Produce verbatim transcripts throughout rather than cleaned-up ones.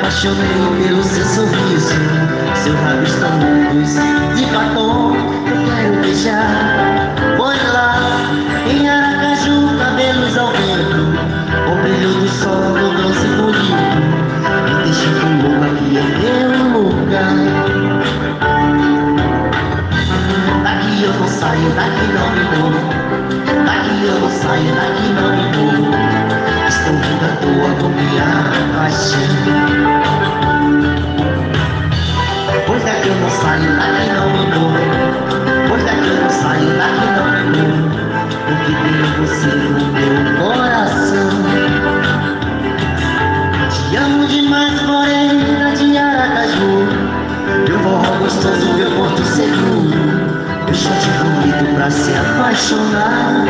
apaixonei pelo seu sorriso, seus lábios tão mudos de batom. Eu quero beijar. Foi lá em Aracaju, cabelos ao vento, o brilho do sol no bronze bonito. Me deixa com louco, aqui é meu lugar. Daqui eu não saio, daqui não me movo. Daqui eu não saio, daqui não me movo. Estou vindo à toa com minha paixão. Pois daqui eu não saio, daqui não me movo. Pois daqui eu não saio, daqui não me movo. Porque tenho você no meu coração. Te amo demais, morena de Aracaju. Meu forró gostoso, meu porto seguro. Eu só te convido pra se apaixonar.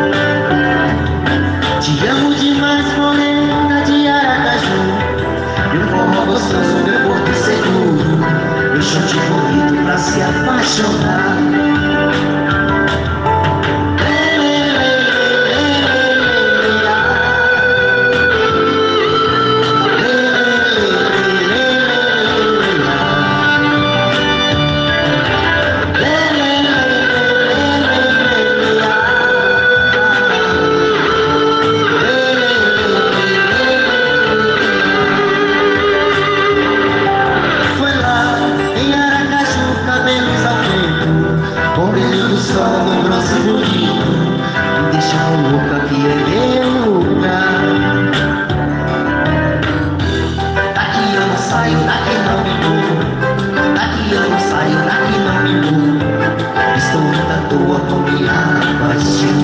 Te amo demais, morena de Aracaju. Meu forró gostoso, meu porto seguro. Eu só te convido pra se apaixonar. Sol no bronze bonito, me deixa louca, aqui é meu lugar. Daqui eu não saio, daqui não me movo. Daqui eu não saio, daqui não me movo. Estou indo à toa com minha paixão.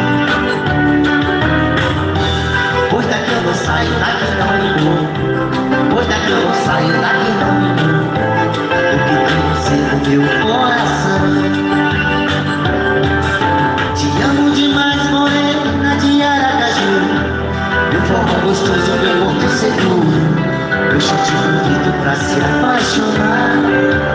Pois daqui eu não saio, daqui não me movo. Pois daqui eu não saio, daqui não me movo. Porque tem você no meu coração. Gostoso, meu porto seguro. Eu só te convido pra se apaixonar.